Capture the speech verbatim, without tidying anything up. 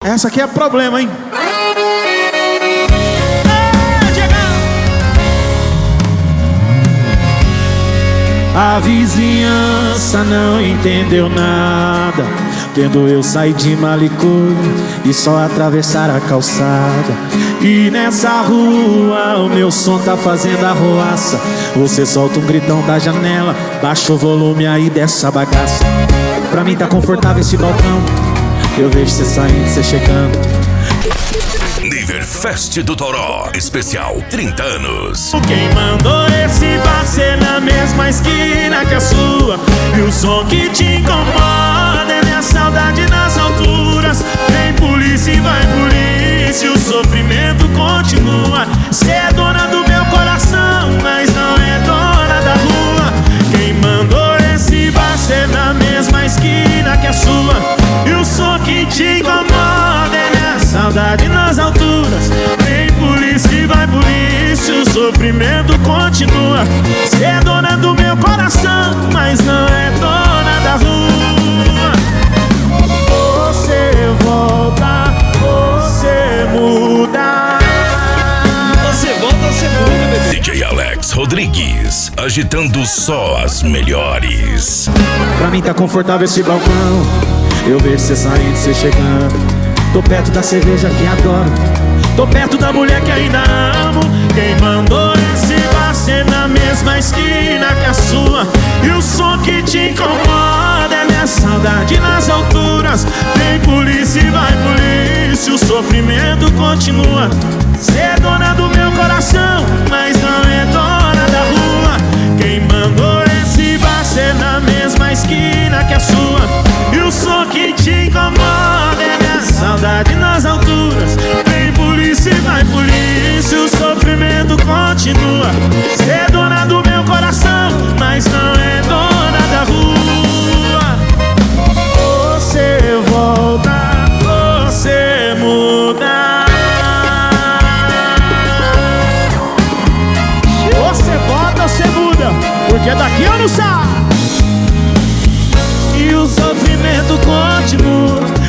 Essa aqui é problema, hein? A vizinhança não entendeu nada, vendo eu sair de malicure e só atravessar a calçada. E nessa rua o meu som tá fazendo arruaça. Você solta um gritão da janela, baixa o volume aí dessa bagaça. Pra mim tá confortável esse balcão, eu vejo cê saindo, cê chegando. Niverfest do Toró, especial trinta anos. Quem mandou esse bar ser na mesma esquina que a sua? E o som que te incomoda é minha saudade nas alturas. Vem polícia e vai polícia, o sofrimento continua. Cê é dona do meu coração, mas não é dona da rua. Quem mandou esse bar ser na mesma esquina que a sua? E o som que te incomoda é minha saudade nas alturas. Vem polícia e vai polícia, o sofrimento continua. Cê é dona do meu coração, mas não é dona da rua. Você volta, você muda. Você volta, você muda, bebê. D J Alex Rodrigues, agitando só as melhores. Pra mim tá confortável esse balcão, eu vejo cê saindo, cê chegando. Tô perto da cerveja que adoro, tô perto da mulher que ainda amo. Quem mandou esse bar ser na mesma esquina que a sua? E o som que te incomoda é minha saudade nas alturas. Vem polícia e vai polícia, o sofrimento continua. Cê é dona do meu coração, mas não é dona da rua. Quem mandou esse bar ser na mesma esquina que a sua? E o som que te incomoda é minha saudade nas alturas. Vem polícia e vai polícia, o sofrimento continua. Cê é dona do meu coração, mas não é dona da rua. Você volta, você muda. Você volta, você muda, porque daqui eu não saio. E o sofrimento continua.